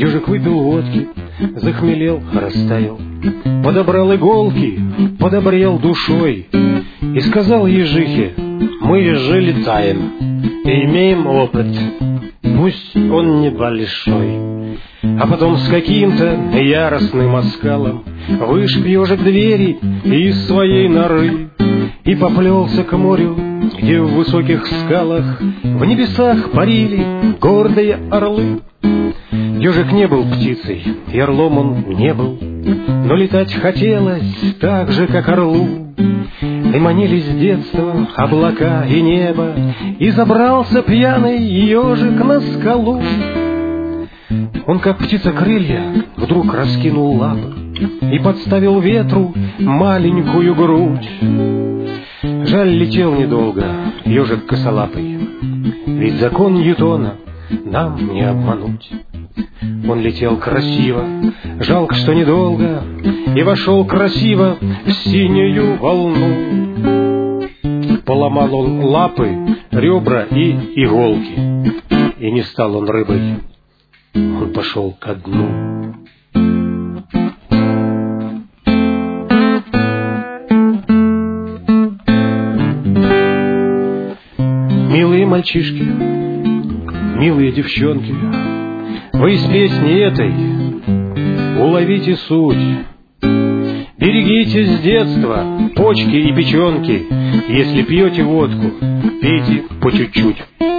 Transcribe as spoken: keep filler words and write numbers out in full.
Ежик выпил водки, захмелел, растаял, подобрал иголки, подобрел душой и сказал ежихе: мы, ежи, летаем и имеем опыт, пусть он небольшой. А потом с каким-то яростным оскалом вышиб ежик двери из своей норы и поплелся к морю, где в высоких скалах в небесах парили гордые орлы. Ежик не был птицей, и орлом он не был, но летать хотелось так же, как орлу. И манили с детства облака и небо, и забрался пьяный ежик на скалу. Он, как птица крылья, вдруг раскинул лапы и подставил ветру маленькую грудь. Жаль, летел недолго ежик косолапый, ведь закон Ньютона нам не обмануть. Он летел красиво, жалко, что недолго, и вошел красиво в синюю волну. Поломал он лапы, ребра и иголки, и не стал он рыбой, он пошел ко дну. Милые мальчишки, милые девчонки, вы из песни этой уловите суть. Берегите с детства почки и печенки. Если пьете водку, пейте по чуть-чуть.